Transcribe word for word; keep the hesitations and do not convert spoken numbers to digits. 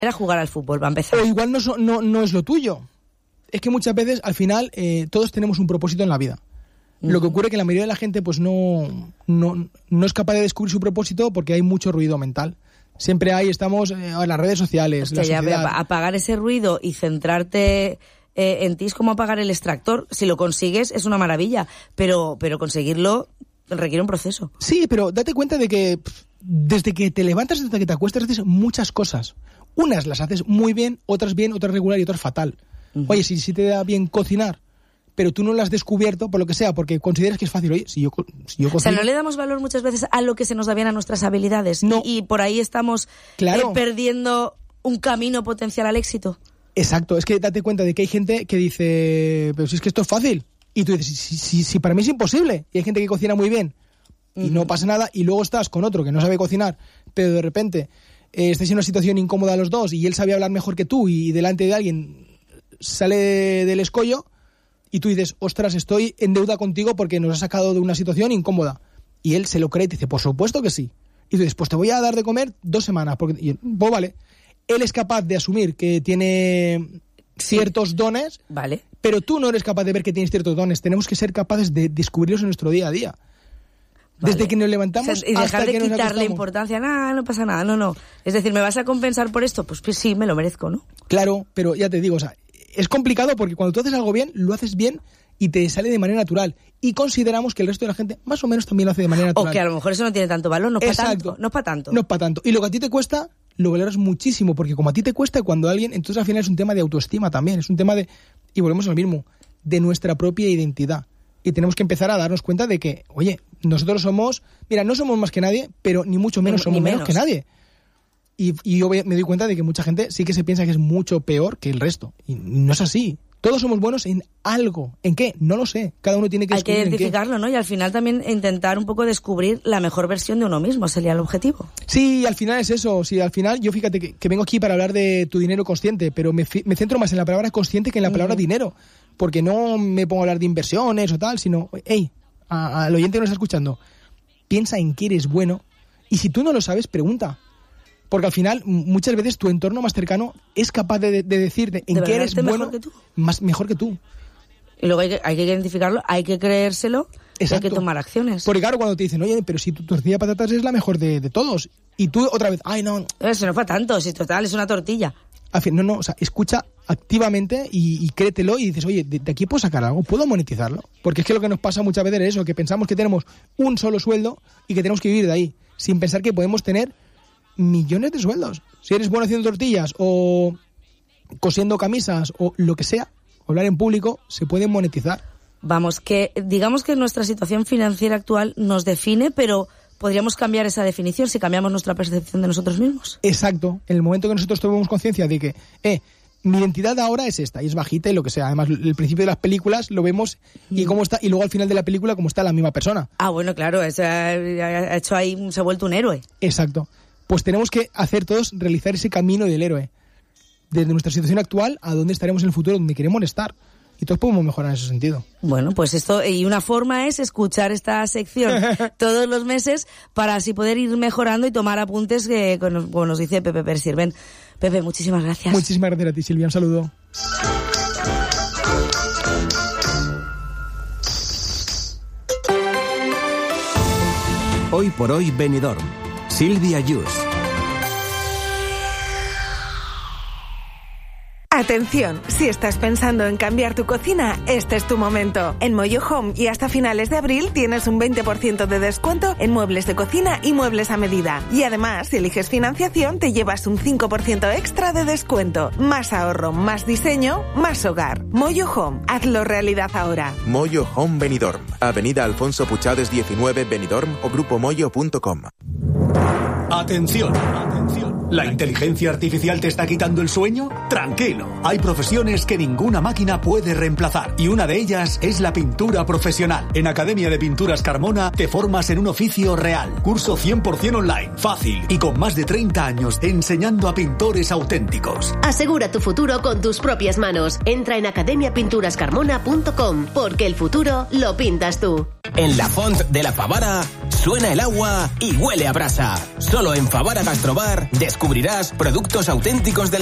Era jugar al fútbol, va a empezar. O igual no, no, no es lo tuyo. Es que muchas veces, al final, eh, todos tenemos un propósito en la vida. Uh-huh. Lo que ocurre es que la mayoría de la gente pues no, no, no es capaz de descubrir su propósito porque hay mucho ruido mental. Siempre hay, estamos eh, en las redes sociales. Hostia, la ya, apagar ese ruido y centrarte eh, en ti es como apagar el extractor. Si lo consigues es una maravilla, pero, pero conseguirlo requiere un proceso. Sí, pero date cuenta de que pff, desde que te levantas hasta que te acuestas haces muchas cosas. Unas las haces muy bien, otras bien, otras regular y otras fatal. Uh-huh. Oye, si, si te da bien cocinar, pero tú no lo has descubierto por lo que sea, porque consideras que es fácil. Oye, si yo, si yo cocino... O sea, no le damos valor muchas veces a lo que se nos da bien, a nuestras habilidades. No. Y, y por ahí estamos claro. eh, perdiendo un camino potencial al éxito. Exacto, es que date cuenta de que hay gente que dice, pero si es que esto es fácil. Y tú dices, si, si, si para mí es imposible. Y hay gente que cocina muy bien y uh-huh. no pasa nada, y luego estás con otro que no sabe cocinar, pero de repente eh, estáis en una situación incómoda los dos y él sabe hablar mejor que tú y delante de alguien sale del escollo y tú dices, ostras, estoy en deuda contigo porque nos has sacado de una situación incómoda. Y él se lo cree y te dice, por supuesto que sí. Y tú dices, pues te voy a dar de comer dos semanas. Porque, y, pues vale, él es capaz de asumir que tiene ciertos sí. dones, vale. pero tú no eres capaz de ver que tienes ciertos dones. Tenemos que ser capaces de descubrirlos en nuestro día a día. Desde vale. que nos levantamos, o sea, y dejar hasta de que nos quitarle acostamos. importancia, nada, no pasa nada, no, no. Es decir, ¿me vas a compensar por esto? Pues, pues sí, me lo merezco, ¿no? Claro, pero ya te digo, o sea, es complicado porque cuando tú haces algo bien, lo haces bien y te sale de manera natural. Y consideramos que el resto de la gente más o menos también lo hace de manera natural. O que a lo mejor eso no tiene tanto valor, no es para tanto. No es para tanto. No es para tanto. Y lo que a ti te cuesta, lo valoras muchísimo, porque como a ti te cuesta, cuando alguien... Entonces al final es un tema de autoestima también, es un tema de... Y volvemos al mismo, de nuestra propia identidad. Y tenemos que empezar a darnos cuenta de que, oye, nosotros somos... Mira, no somos más que nadie, pero ni mucho menos ni, somos ni menos. menos que nadie. Y, y yo me doy cuenta de que mucha gente sí que se piensa que es mucho peor que el resto. Y no es así. Todos somos buenos en algo. ¿En qué? No lo sé. Cada uno tiene que descubrir. Hay que identificarlo, ¿no? Y al final también intentar un poco descubrir la mejor versión de uno mismo. Sería el objetivo. Sí, al final es eso. Sí, al final, yo fíjate que, que vengo aquí para hablar de tu dinero consciente, pero me, me centro más en la palabra consciente que en la palabra uh-huh. dinero. Porque no me pongo a hablar de inversiones o tal, sino, hey, a, al oyente que nos está escuchando, piensa en qué eres bueno y si tú no lo sabes, pregunta. Porque al final, muchas veces tu entorno más cercano es capaz de, de decirte en ¿De qué eres bueno, mejor que tú? Más, mejor que tú. Y luego hay que, hay que identificarlo, hay que creérselo, hay que tomar acciones. Porque claro, cuando te dicen, oye, pero si tu tortilla de patatas es la mejor de, de todos, y tú otra vez, ay, no... Eso no fue tanto, si total, es una tortilla. Al fin, no, no, o sea, escucha activamente y, y créetelo y dices, oye, de, de aquí puedo sacar algo, puedo monetizarlo. Porque es que lo que nos pasa muchas veces es eso, que pensamos que tenemos un solo sueldo y que tenemos que vivir de ahí, sin pensar que podemos tener millones de sueldos. Si eres bueno haciendo tortillas o cosiendo camisas o lo que sea, hablar en público, se puede monetizar. Vamos, que digamos que nuestra situación financiera actual nos define, pero podríamos cambiar esa definición si cambiamos nuestra percepción de nosotros mismos. Exacto. En el momento que nosotros tomemos conciencia de que, eh, mi identidad ahora es esta, y es bajita y lo que sea. Además, el principio de las películas lo vemos y cómo está, y luego al final de la película cómo está la misma persona. Ah, bueno, claro, eso ha hecho ahí, se ha vuelto un héroe. Exacto. Pues tenemos que hacer todos, realizar ese camino del héroe. Desde nuestra situación actual a dónde estaremos en el futuro, donde queremos estar. Y todos podemos mejorar en ese sentido. Bueno, pues esto, y una forma es escuchar esta sección todos los meses para así poder ir mejorando y tomar apuntes que, como nos dice Pepe Persirven. Pepe, muchísimas gracias. Muchísimas gracias a ti, Silvia. Un saludo. Hoy por hoy, Benidorm. Silvia Yus. Atención, si estás pensando en cambiar tu cocina, este es tu momento. En Moyo Home y hasta finales de abril tienes un veinte por ciento de descuento en muebles de cocina y muebles a medida. Y además, si eliges financiación, te llevas un cinco por ciento extra de descuento. Más ahorro, más diseño, más hogar. Moyo Home, hazlo realidad ahora. Moyo Home Benidorm, Avenida Alfonso Puchades diecinueve, Benidorm o grupo moyo punto com. Atención, atención. ¿La inteligencia artificial te está quitando el sueño? Tranquilo, hay profesiones que ninguna máquina puede reemplazar y una de ellas es la pintura profesional. En Academia de Pinturas Carmona te formas en un oficio real. Curso cien por ciento online, fácil y con más de treinta años enseñando a pintores auténticos. Asegura tu futuro con tus propias manos. Entra en academia pinturas carmona punto com porque el futuro lo pintas tú. En la Font de la Favara suena el agua y huele a brasa. Solo en Favara Gastrobar descubrirás productos auténticos del